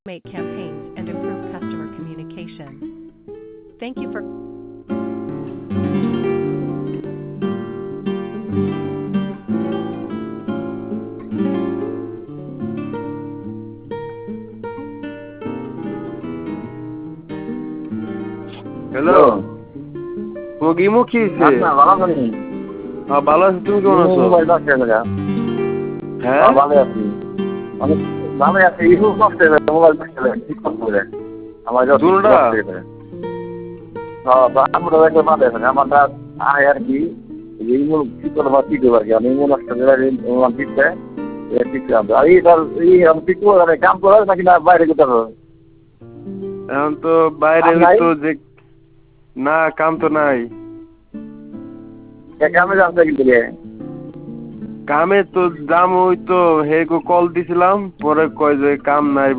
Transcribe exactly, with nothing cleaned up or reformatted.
Make campaigns and improve customer communication. Thank you for hello, তোমাকে Imo কি হয়েছে? না ভালো আছি। হ্যাঁ ভালো আছি, তুমি কেমন আছো? মোবাইল নষ্ট হয়ে গেছে। হ্যাঁ হ্যাঁ ভালো আছি। আমি ভালো আছি। ইমো নষ্ট হয়ে গেছে, মোবাইল নষ্ট হয়ে গেছে, ঠিক করে আমার যত দুটোটা? হ্যাঁ আমরা একটা ভালো আছে আমারটা আয় আর কি ইমো ঠিক করে বা ঠিক হবে আর কি। আমি ইমো নষ্ট হয়ে গেলে ইমো ঠিকছে ঠিক আছে। আর এই এই আমি ঠিক করে কাম করে নাকি না বাইরে যেতে হবে? এখন তো বাইরে কাম নাই? হইতো যে, না কাম তো নাই। কামে যাচ্ছে কিন্তু কামে তো জাম হইতো, হে কল দিছিলাম, পরে কয় যে কাম নাই।